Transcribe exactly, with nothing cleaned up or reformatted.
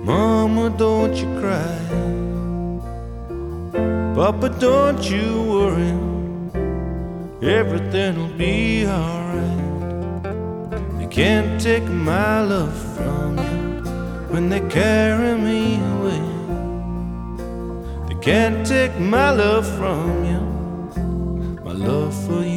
Mama, don't you cry. Papa, don't you worry. Everything'll be alright. They can't take my love from you when they carry me away. They can't take my love from you, my love for you.